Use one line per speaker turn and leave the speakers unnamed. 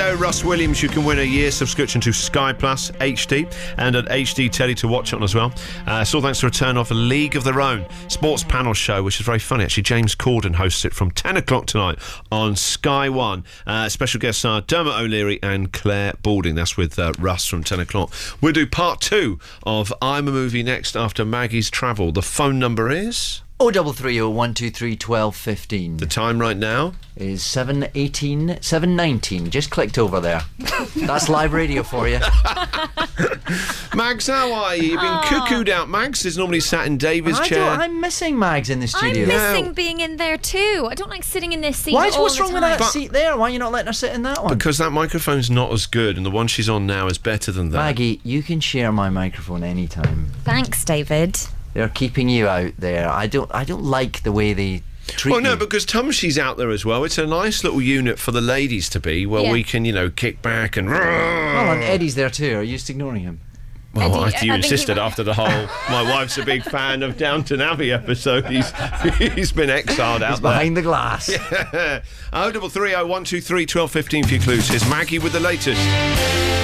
Orlando, Russ Williams, you can win a year's subscription to Sky Plus HD and an HD telly to watch it on as well. It's all thanks to return of a League of Their Own sports panel show, which is very funny actually. James Corden hosts it from 10 o'clock tonight on Sky One. Special guests are Dermot O'Leary and Claire Balding. That's with Russ from 10 o'clock. We'll do part 2 of I'm a Movie next after Maggie's travel. The phone number is
0330 123 1215.
The time right now
is 7:19. Just clicked over there. That's live radio for you.
Mags, how are you? You've been cuckooed out. Mags is normally sat in David's chair.
I'm missing Mags in the studio.
I'm missing being in there too. I don't like sitting in this seat.
What's wrong with that seat there? Why are you not letting her sit in that one?
Because that microphone's not as good, and the one she's on now is better than that.
Maggie, you can share my microphone anytime.
Thanks, David.
They're keeping you out there. I don't like the way they treat
no,
you.
because Tumshy's out there as well. It's a nice little unit for the ladies to be, where we can, kick back and...
Well, and Eddie's there too. Are you just ignoring him?
Well, after you insisted after the whole my wife's a big fan of Downton Abbey episode, he's been exiled out there.
Behind the glass.
Yeah. 0330 123 1215 for your clues. Here's Maggie with the latest.